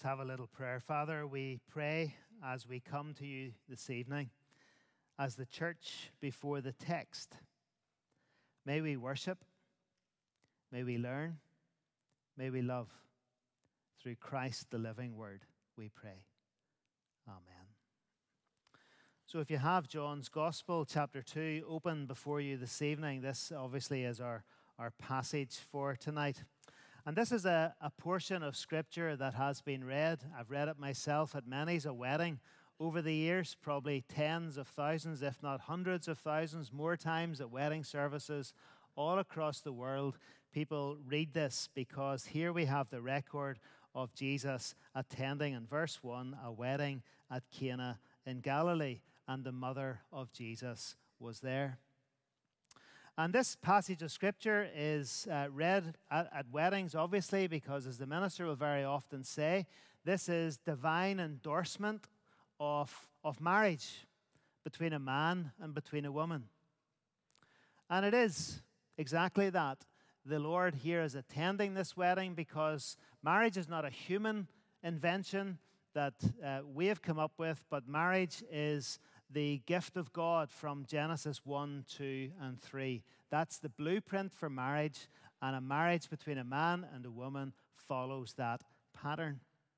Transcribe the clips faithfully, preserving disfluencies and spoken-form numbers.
To have a little prayer. Father, we pray as we come to you this evening, as the church before the text. May we worship, may we learn, may we love. Through Christ, the living word, we pray. Amen. So if you have John's Gospel, chapter two, open before you this evening, this obviously is our, our passage for tonight. And this is a, a portion of Scripture that has been read. I've read it myself at many's a wedding over the years, probably tens of thousands, if not hundreds of thousands, more times at wedding services all across the world. People read this because here we have the record of Jesus attending, in verse one, a wedding at Cana in Galilee, and the mother of Jesus was there. And this passage of Scripture is uh, read at, at weddings, obviously, because as the minister will very often say, this is divine endorsement of, of marriage between a man and between a woman. And it is exactly that. The Lord here is attending this wedding because marriage is not a human invention that uh, we have come up with, but marriage is the gift of God from Genesis one, two, and three. That's the blueprint for marriage, and a marriage between a man and a woman follows that pattern.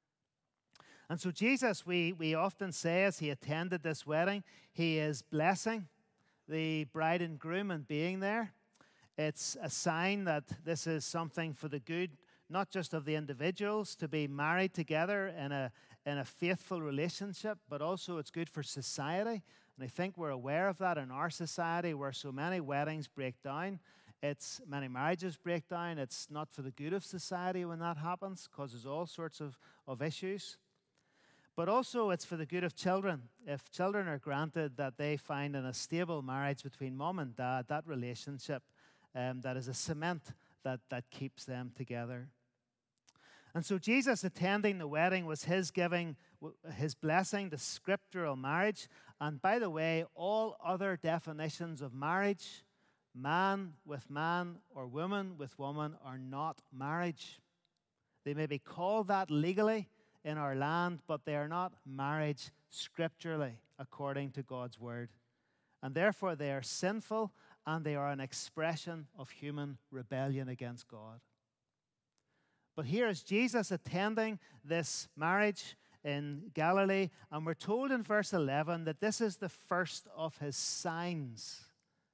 And so Jesus, we, we often say as he attended this wedding, he is blessing the bride and groom and being there. It's a sign that this is something for the good, not just of the individuals to be married together in a in a faithful relationship, but also it's good for society. And I think we're aware of that in our society where so many weddings break down. It's many marriages break down. It's not for the good of society when that happens, causes all sorts of, of issues. But also it's for the good of children. If children are granted that they find in a stable marriage between mom and dad, that relationship um, that is a cement that, that keeps them together. And so Jesus attending the wedding was his giving, his blessing to scriptural marriage. And by the way, all other definitions of marriage, man with man or woman with woman, are not marriage. They may be called that legally in our land, but they are not marriage scripturally according to God's word. And therefore they are sinful and they are an expression of human rebellion against God. But here is Jesus attending this marriage in Galilee, and we're told in verse eleven that this is the first of his signs.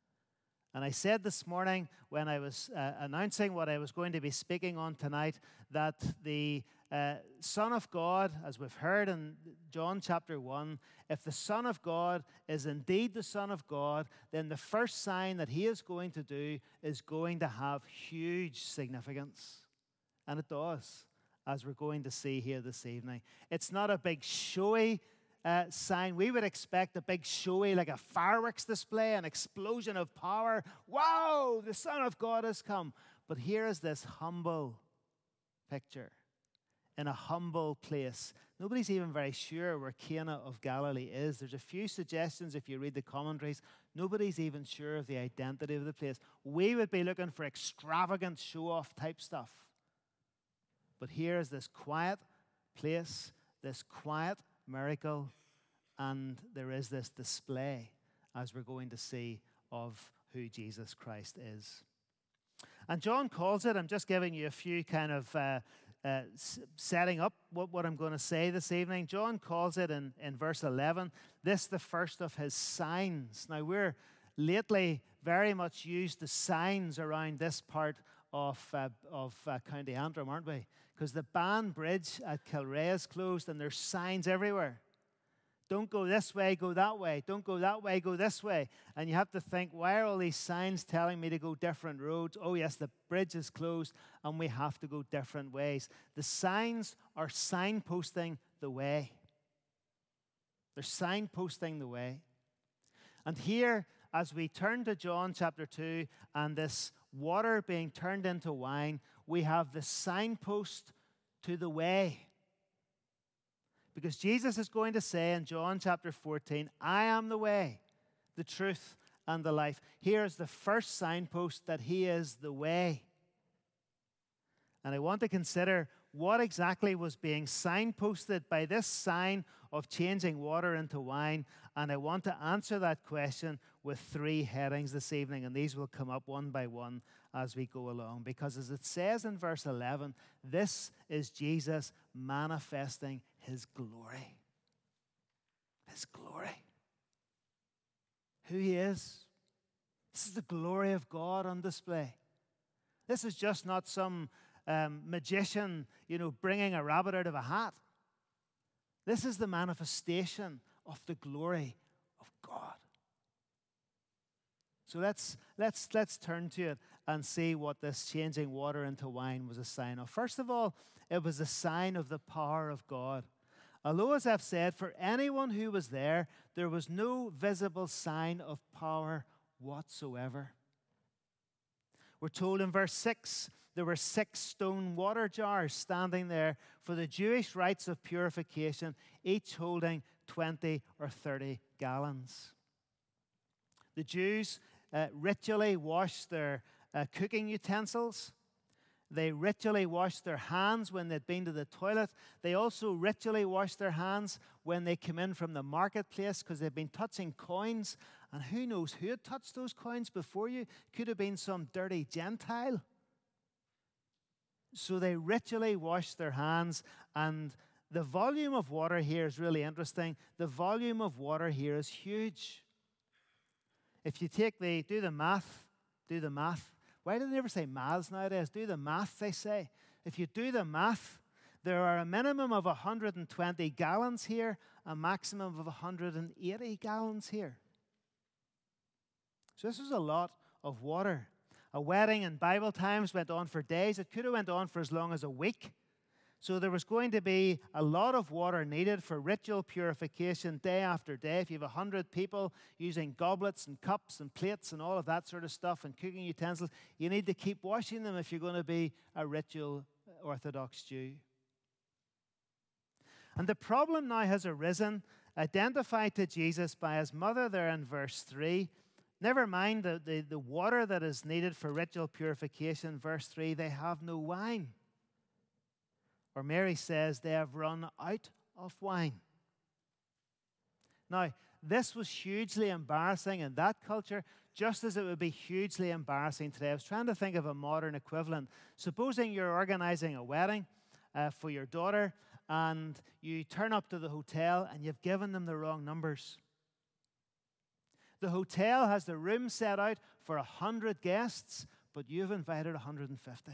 And I said this morning when I was uh, announcing what I was going to be speaking on tonight that the uh, Son of God, as we've heard in John chapter one, if the Son of God is indeed the Son of God, then the first sign that he is going to do is going to have huge significance. And it does, as we're going to see here this evening. It's not a big showy uh, sign. We would expect a big showy, like a fireworks display, an explosion of power. Wow, the Son of God has come. But here is this humble picture in a humble place. Nobody's even very sure where Cana of Galilee is. There's a few suggestions if you read the commentaries. Nobody's even sure of the identity of the place. We would be looking for extravagant show-off type stuff. But here is this quiet place, this quiet miracle, and there is this display, as we're going to see, of who Jesus Christ is. And John calls it, I'm just giving you a few kind of uh, uh, setting up what, what I'm going to say this evening. John calls it in, in verse eleven, this the first of his signs. Now we're lately very much used to signs around this part of uh, of uh, County Antrim, aren't we? Because the Ban Bridge at Kilrea is closed and there's signs everywhere. Don't go this way, go that way. Don't go that way, go this way. And you have to think, why are all these signs telling me to go different roads? Oh yes, the bridge is closed and we have to go different ways. The signs are signposting the way. They're signposting the way. And here, as we turn to John chapter two and this water being turned into wine, we have the signpost to the way. Because Jesus is going to say in John chapter fourteen, I am the way, the truth, and the life. Here is the first signpost that he is the way. And I want to consider what exactly was being signposted by this sign of changing water into wine. And I want to answer that question with three headings this evening, and these will come up one by one as we go along. Because as it says in verse eleven, this is Jesus manifesting his glory. His glory. Who he is. This is the glory of God on display. This is just not some um, magician, you know, bringing a rabbit out of a hat. This is the manifestation of the glory of God. So let's let's let's turn to it and see what this changing water into wine was a sign of. First of all, it was a sign of the power of God. Although, as I've said, for anyone who was there, there was no visible sign of power whatsoever. We're told in verse six, there were six stone water jars standing there for the Jewish rites of purification, each holding twenty or thirty gallons. The Jews uh, ritually washed their uh, cooking utensils. They ritually washed their hands when they'd been to the toilet. They also ritually washed their hands when they came in from the marketplace because they'd been touching coins. And who knows who had touched those coins before you? Could have been some dirty Gentile. So they ritually washed their hands. And the volume of water here is really interesting. The volume of water here is huge. If you take the, do the math, do the math. Why do they never say maths nowadays? Do the math, they say. If you do the math, there are a minimum of one hundred twenty gallons here, a maximum of one hundred eighty gallons here. So this was a lot of water. A wedding in Bible times went on for days. It could have went on for as long as a week. So there was going to be a lot of water needed for ritual purification day after day. If you have one hundred people using goblets and cups and plates and all of that sort of stuff and cooking utensils, you need to keep washing them if you're going to be a ritual Orthodox Jew. And the problem now has arisen, identified to Jesus by his mother there in verse three. Never mind the, the, the water that is needed for ritual purification, verse three, they have no wine. Or Mary says they have run out of wine. Now, this was hugely embarrassing in that culture, just as it would be hugely embarrassing today. I was trying to think of a modern equivalent. Supposing you're organizing a wedding uh, for your daughter, and you turn up to the hotel and you've given them the wrong numbers. The hotel has the room set out for one hundred guests, but you've invited one hundred fifty.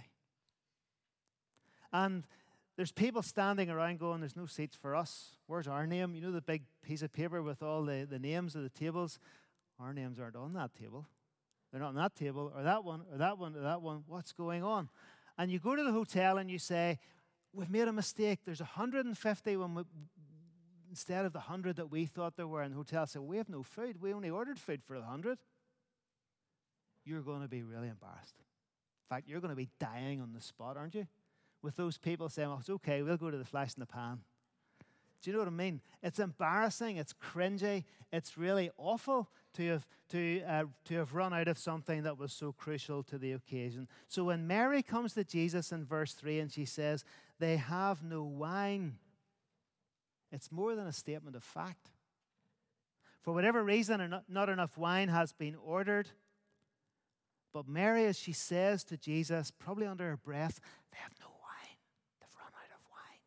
And there's people standing around going, there's no seats for us. Where's our name? You know the big piece of paper with all the, the names of the tables? Our names aren't on that table. They're not on that table, or that one, or that one, or that one. What's going on? And you go to the hotel and you say, we've made a mistake. There's one hundred fifty when we, instead of the one hundred that we thought there were. And the hotel said, we have no food. We only ordered food for one hundred. You're going to be really embarrassed. In fact, you're going to be dying on the spot, aren't you? With those people saying, well, it's okay, we'll go to the flash in the pan. Do you know what I mean? It's embarrassing, it's cringy, it's really awful to have, to, uh, to have run out of something that was so crucial to the occasion. So when Mary comes to Jesus in verse three and she says, they have no wine, it's more than a statement of fact. For whatever reason, not, not enough wine has been ordered. But Mary, as she says to Jesus, probably under her breath, they have no wine. They've run out of wine.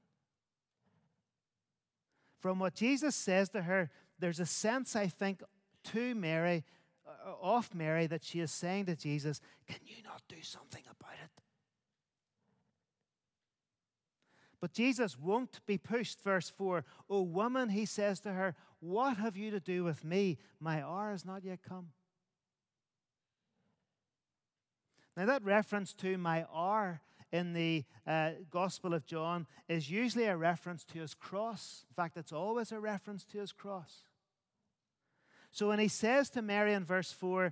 From what Jesus says to her, there's a sense, I think, to Mary, uh, of Mary, that she is saying to Jesus, can you not do something about it? But Jesus won't be pushed. Verse four, O woman, he says to her, what have you to do with me? My hour has not yet come. Now, that reference to my hour in the uh, Gospel of John is usually a reference to his cross. In fact, it's always a reference to his cross. So when he says to Mary in verse four,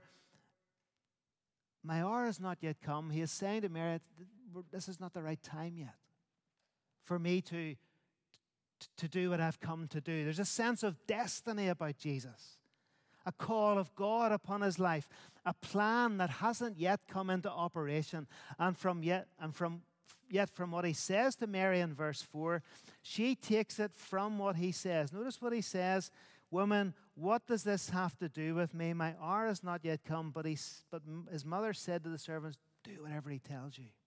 my hour has not yet come, he is saying to Mary, this is not the right time yet for me to, to do what I've come to do. There's a sense of destiny about Jesus. A call of God upon his life, a plan that hasn't yet come into operation, and from yet and from yet from what he says to Mary in verse four, she takes it from what he says. Notice what he says, "Woman, what does this have to do with me? My hour has not yet come." But, he, but his mother said to the servants, "Do whatever he tells you."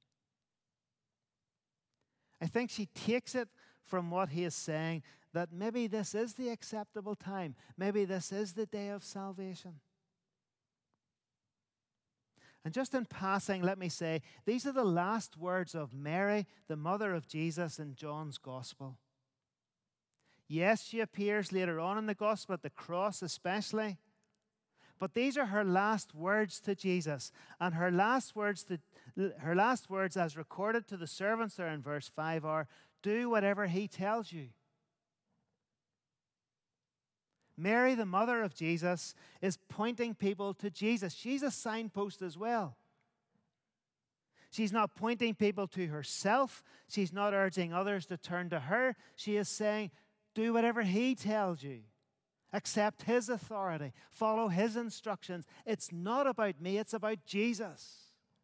I think she takes it from what he is saying, that maybe this is the acceptable time. Maybe this is the day of salvation. And just in passing, let me say, these are the last words of Mary, the mother of Jesus, in John's Gospel. Yes, she appears later on in the Gospel, at the cross especially. But these are her last words to Jesus. And her last words, to, her last words as recorded to the servants there in verse five are, "Do whatever he tells you." Mary, the mother of Jesus, is pointing people to Jesus. She's a signpost as well. She's not pointing people to herself. She's not urging others to turn to her. She is saying, do whatever he tells you. Accept his authority. Follow his instructions. It's not about me, it's about Jesus.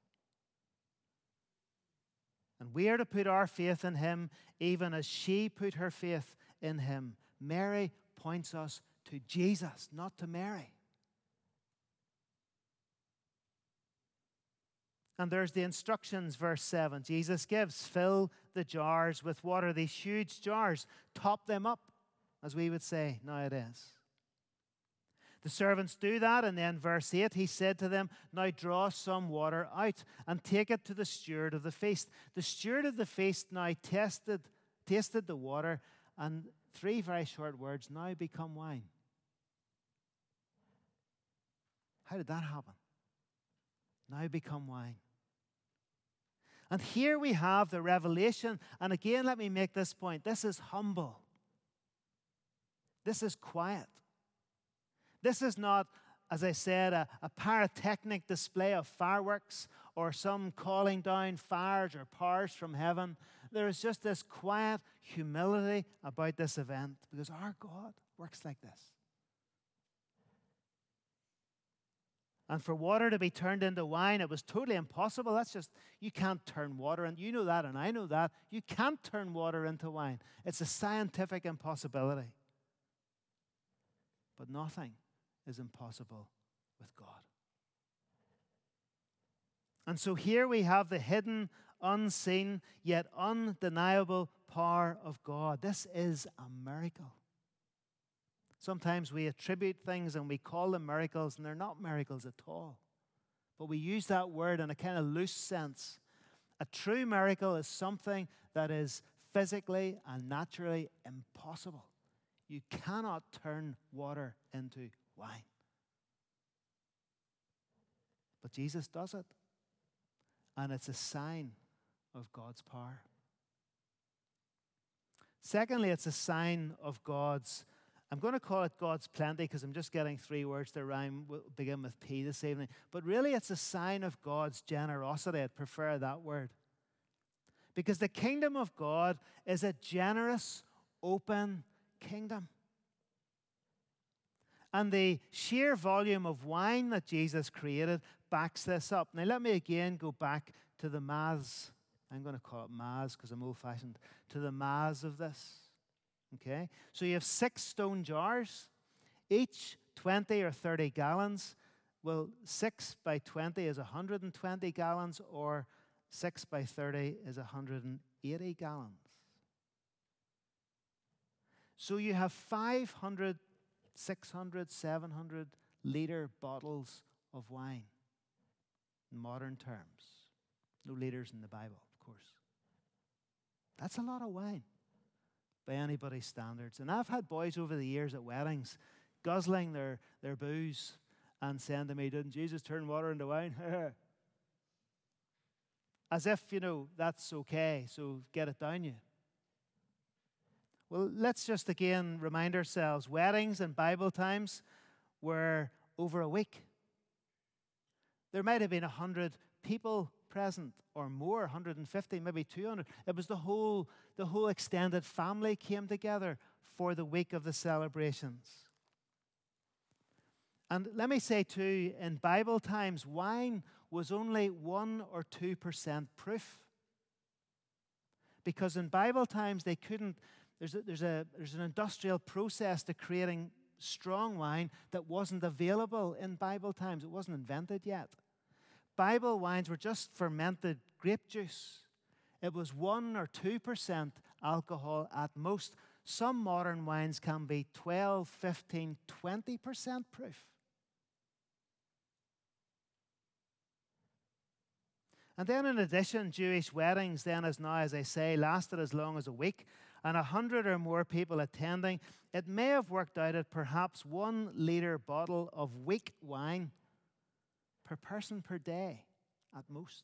And we are to put our faith in him even as she put her faith in him. Mary points us to Jesus, not to Mary. And there's the instructions, verse seven. Jesus gives, fill the jars with water, these huge jars. Top them up, as we would say nowadays. The servants do that, and then verse eight, he said to them, now draw some water out and take it to the steward of the feast. The steward of the feast now tested, tasted the water, and three very short words, now become wine. How did that happen? Now become wine. And here we have the revelation. And again, let me make this point. This is humble. This is quiet. This is not, as I said, a, a pyrotechnic display of fireworks or some calling down fires or powers from heaven. There is just this quiet humility about this event because our God works like this. And for water to be turned into wine, it was totally impossible. That's just, you can't turn water, and you know that, and I know that. You can't turn water into wine. It's a scientific impossibility. But nothing is impossible with God. And so here we have the hidden, unseen, yet undeniable power of God. This is a miracle. Sometimes we attribute things and we call them miracles, and they're not miracles at all. But we use that word in a kind of loose sense. A true miracle is something that is physically and naturally impossible. You cannot turn water into wine. But Jesus does it. And it's a sign of God's power. Secondly, it's a sign of God's, I'm going to call it God's plenty because I'm just getting three words to rhyme, we'll begin with P this evening. But really it's a sign of God's generosity. I'd prefer that word. Because the kingdom of God is a generous, open kingdom. And the sheer volume of wine that Jesus created backs this up. Now let me again go back to the maths. I'm going to call it maths because I'm old-fashioned. To the maths of this. Okay? So you have six stone jars, each twenty or thirty gallons. Well, six by twenty is one hundred twenty gallons, or six by thirty is one hundred eighty gallons. So you have five hundred, six hundred, seven hundred liter bottles of wine. In modern terms. No liters in the Bible, of course. That's a lot of wine by anybody's standards. And I've had boys over the years at weddings guzzling their, their booze and saying to me, didn't Jesus turn water into wine? As if, you know, that's okay, so get it down you. Well, let's just again remind ourselves, weddings and Bible times were over a week. There might have been one hundred people present or more, one hundred fifty, maybe two hundred. It was the whole, the whole extended family came together for the week of the celebrations. And let me say too, in Bible times, wine was only one or two percent proof. Because in Bible times, they couldn't, there's a, there's a, there's an industrial process to creating strong wine that wasn't available in Bible times. It wasn't invented yet. Bible wines were just fermented grape juice. It was one or two percent alcohol at most. Some modern wines can be twelve, fifteen, twenty percent proof. And then in addition, Jewish weddings then as now, as I say, lasted as long as a week, and a hundred or more people attending. It may have worked out at perhaps one litre bottle of weak wine per person per day at most.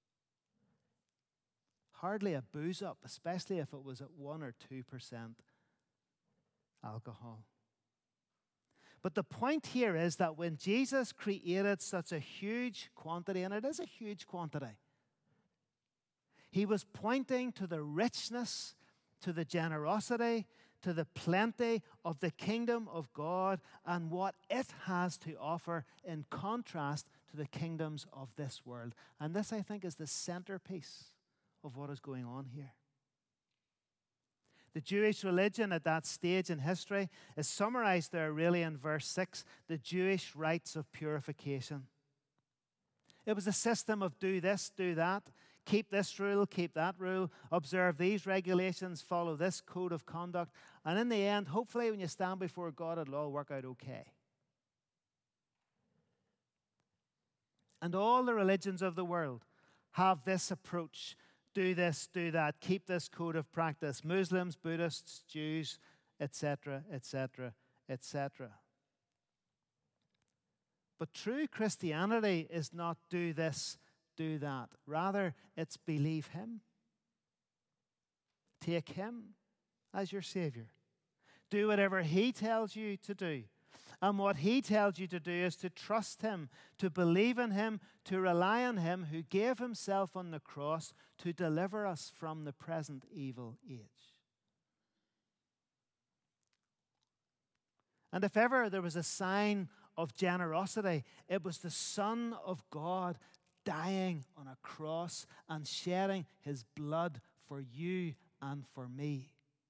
Hardly a booze up, especially if it was at one or two percent alcohol. But the point here is that when Jesus created such a huge quantity, and it is a huge quantity, he was pointing to the richness, to the generosity, to the plenty of the kingdom of God and what it has to offer in contrast to the kingdoms of this world. And this, I think, is the centerpiece of what is going on here. The Jewish religion at that stage in history is summarized there really in verse six, the Jewish rites of purification. It was a system of do this, do that, keep this rule, keep that rule, observe these regulations, follow this code of conduct, and in the end, hopefully when you stand before God, it'll all work out okay. And all the religions of the world have this approach. Do this, do that, keep this code of practice. Muslims, Buddhists, Jews, et cetera, et cetera, et cetera. But true Christianity is not do this, do that. Rather, it's believe Him. Take Him as your Savior. Do whatever He tells you to do. And what He tells you to do is to trust Him, to believe in Him, to rely on Him who gave Himself on the cross to deliver us from the present evil age. And if ever there was a sign of generosity, it was the Son of God dying on a cross and shedding His blood for you and for me.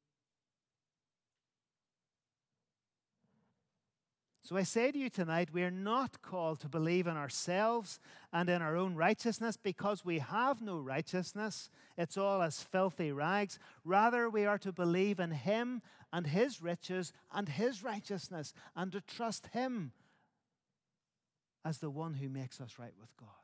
So I say to you tonight, we are not called to believe in ourselves and in our own righteousness because we have no righteousness. It's all as filthy rags. Rather, we are to believe in Him and His riches and His righteousness and to trust Him as the one who makes us right with God.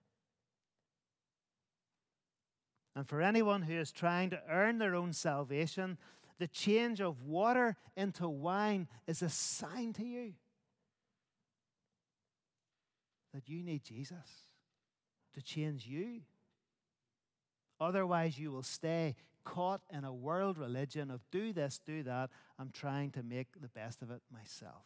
And for anyone who is trying to earn their own salvation, the change of water into wine is a sign to you that you need Jesus to change you. Otherwise, you will stay caught in a world religion of do this, do that. I'm trying to make the best of it myself.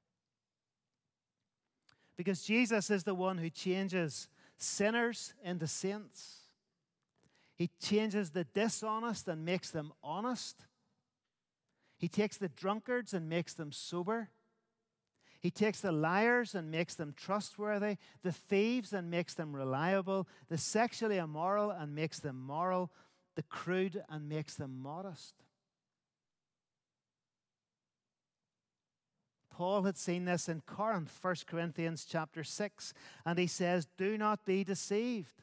Because Jesus is the one who changes sinners into saints. He changes the dishonest and makes them honest. He takes the drunkards and makes them sober. He takes the liars and makes them trustworthy, the thieves and makes them reliable, the sexually immoral and makes them moral, the crude and makes them modest. Paul had seen this in Corinth, First Corinthians chapter six, and he says, do not be deceived.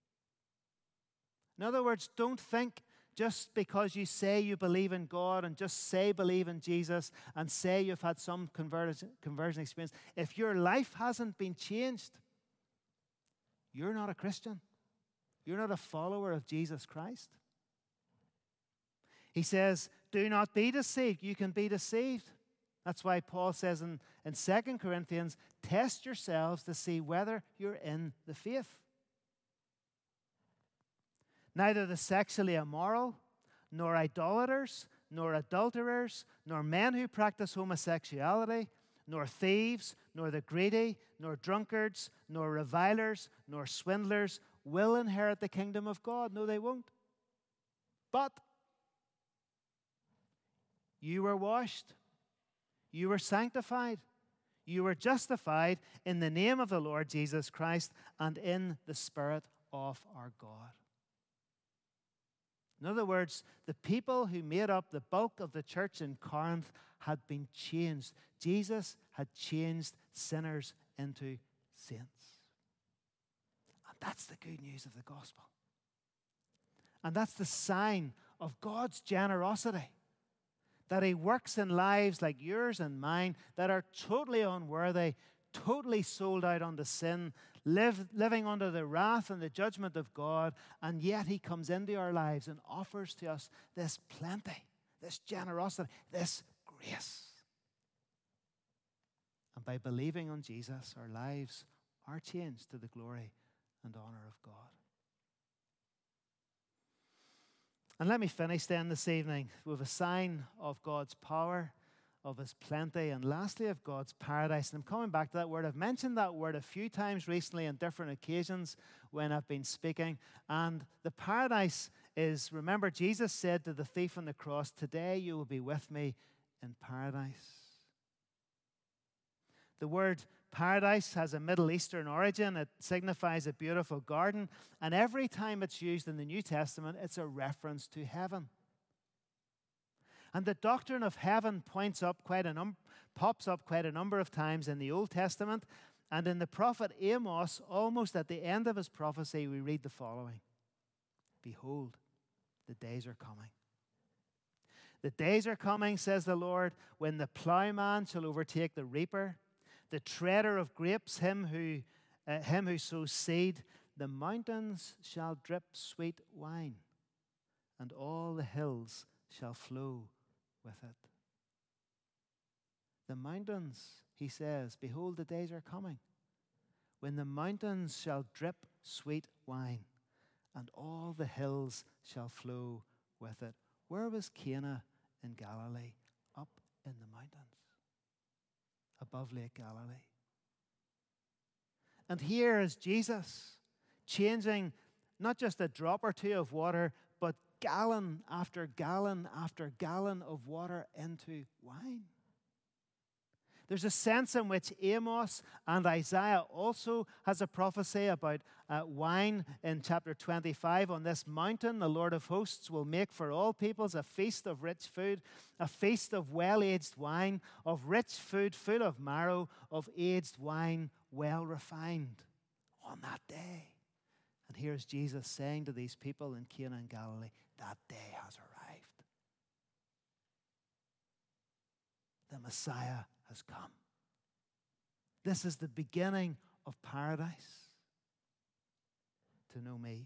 In other words, don't think just because you say you believe in God and just say believe in Jesus and say you've had some conversion, conversion experience, if your life hasn't been changed, you're not a Christian. You're not a follower of Jesus Christ. He says, do not be deceived. You can be deceived. That's why Paul says in, in Second Corinthians, test yourselves to see whether you're in the faith. Neither the sexually immoral, nor idolaters, nor adulterers, nor men who practice homosexuality, nor thieves, nor the greedy, nor drunkards, nor revilers, nor swindlers will inherit the kingdom of God. No, they won't. But you were washed, you were sanctified, you were justified in the name of the Lord Jesus Christ and in the Spirit of our God. In other words, the people who made up the bulk of the church in Corinth had been changed. Jesus had changed sinners into saints. And that's the good news of the gospel. And that's the sign of God's generosity, that he works in lives like yours and mine that are totally unworthy, totally sold out unto sin, live, living under the wrath and the judgment of God, and yet he comes into our lives and offers to us this plenty, this generosity, this grace. And by believing on Jesus, our lives are changed to the glory and honor of God. And let me finish then this evening with a sign of God's power, of his plenty, and lastly of God's paradise. And I'm coming back to that word. I've mentioned that word a few times recently on different occasions when I've been speaking. And the paradise is, remember, Jesus said to the thief on the cross, "Today you will be with me in paradise." The word paradise has a Middle Eastern origin. It signifies a beautiful garden. And every time it's used in the New Testament, it's a reference to heaven. And the doctrine of heaven points up quite a num- pops up quite a number of times in the Old Testament. And in the prophet Amos, almost at the end of his prophecy, we read the following: "Behold, the days are coming. The days are coming, says the Lord, when the plowman shall overtake the reaper, the treader of grapes, him who, uh, him who sows seed. The mountains shall drip sweet wine, and all the hills shall flow with it." The mountains, he says, behold, the days are coming when the mountains shall drip sweet wine, and all the hills shall flow with it. Where was Cana in Galilee? Up in the mountains, above Lake Galilee. And here is Jesus changing not just a drop or two of water, but gallon after gallon after gallon of water into wine. There's a sense in which Amos and Isaiah also has a prophecy about uh, wine in chapter twenty-five. On this mountain, the Lord of hosts will make for all peoples a feast of rich food, a feast of well-aged wine, of rich food full of marrow, of aged wine well refined on that day. And here's Jesus saying to these people in Cana and Galilee, that day has arrived. The Messiah has come. This is the beginning of paradise, to know me.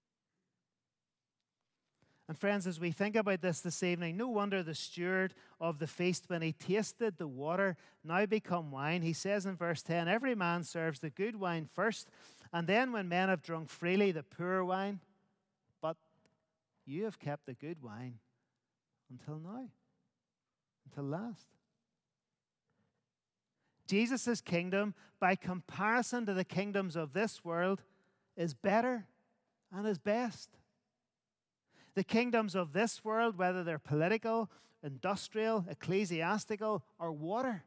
And friends, as we think about this this evening, no wonder the steward of the feast, when he tasted the water now become wine, he says in verse ten, "Every man serves the good wine first, and then when men have drunk freely, the poor wine. But you have kept the good wine until now," until last. Jesus' kingdom, by comparison to the kingdoms of this world, is better and is best. The kingdoms of this world, whether they're political, industrial, ecclesiastical, or water.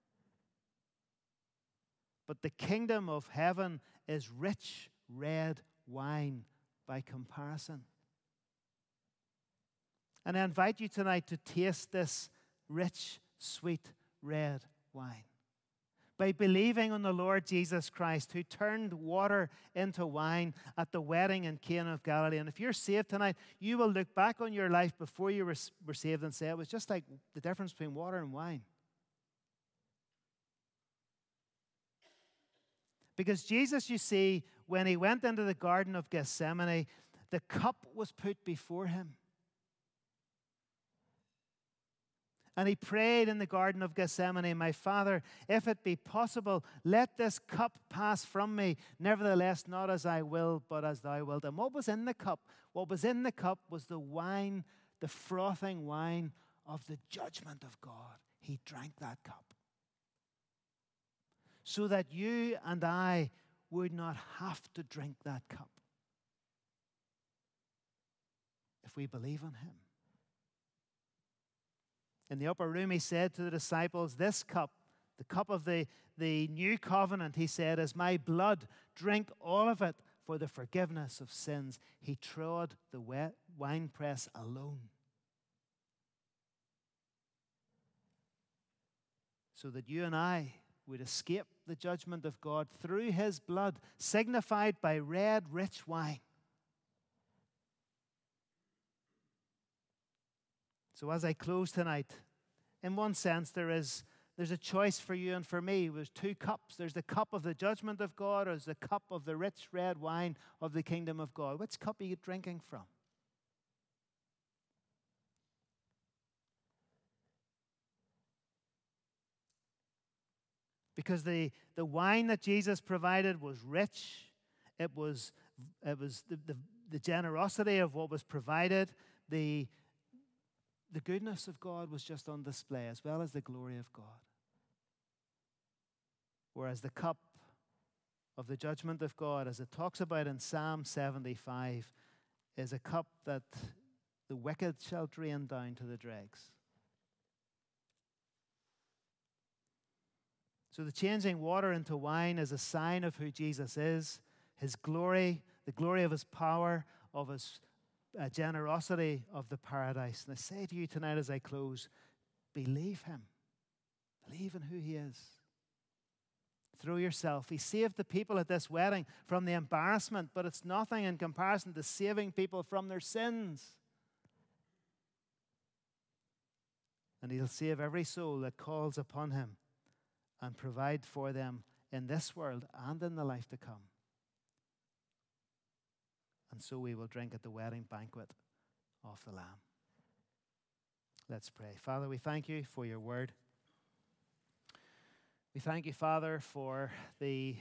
But the kingdom of heaven is rich red wine by comparison. And I invite you tonight to taste this rich, sweet red wine. By believing on the Lord Jesus Christ, who turned water into wine at the wedding in Cana of Galilee. And if you're saved tonight, you will look back on your life before you were saved and say, it was just like the difference between water and wine. Because Jesus, you see, when he went into the Garden of Gethsemane, the cup was put before him. And he prayed in the Garden of Gethsemane, "My Father, if it be possible, let this cup pass from me. Nevertheless, not as I will, but as thou wilt." And what was in the cup? What was in the cup was the wine, the frothing wine of the judgment of God. He drank that cup so that you and I would not have to drink that cup if we believe on him. In the upper room, he said to the disciples, "This cup, the cup of the, the new covenant," he said, "is my blood. Drink all of it, for the forgiveness of sins. He trod the wet winepress alone, so that you and I would escape the judgment of God through his blood, signified by red, rich wine. So as I close tonight, in one sense, there is there's a choice for you and for me. There's two cups. There's the cup of the judgment of God, or there's the cup of the rich red wine of the kingdom of God. Which cup are you drinking from? Because the, the wine that Jesus provided was rich. It was, it was the, the, the generosity of what was provided. The, the goodness of God was just on display, as well as the glory of God. Whereas the cup of the judgment of God, as it talks about in Psalm seventy-five, is a cup that the wicked shall drain down to the dregs. So the changing water into wine is a sign of who Jesus is, his glory, the glory of his power, of his uh, generosity of the paradise. And I say to you tonight as I close, believe him. Believe in who he is. Throw yourself. He saved the people at this wedding from the embarrassment, but it's nothing in comparison to saving people from their sins. And he'll save every soul that calls upon him and provide for them in this world and in the life to come. And so we will drink at the wedding banquet of the Lamb. Let's pray. Father, we thank you for your word. We thank you, Father, for the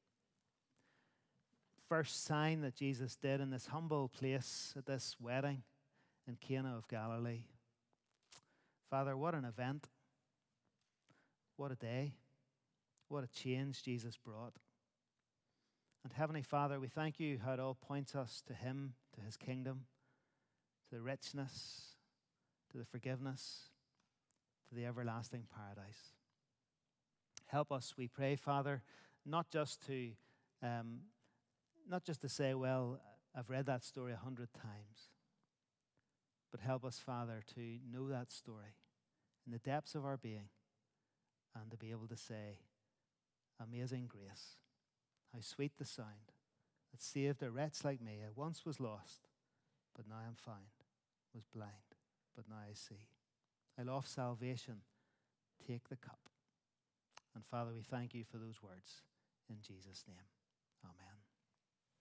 first sign that Jesus did in this humble place at this wedding in Cana of Galilee. Father, what an event. What a day. What a change Jesus brought. And Heavenly Father, we thank you how it all points us to him, to his kingdom, to the richness, to the forgiveness, to the everlasting paradise. Help us, we pray, Father, not just to um, not just to say, well, I've read that story a hundred times, but help us, Father, to know that story in the depths of our being and to be able to say, amazing grace, how sweet the sound that saved a wretch like me. I once was lost, but now I'm found, was blind, but now I see. I lost salvation, take the cup. And Father, we thank you for those words in Jesus' name. Amen.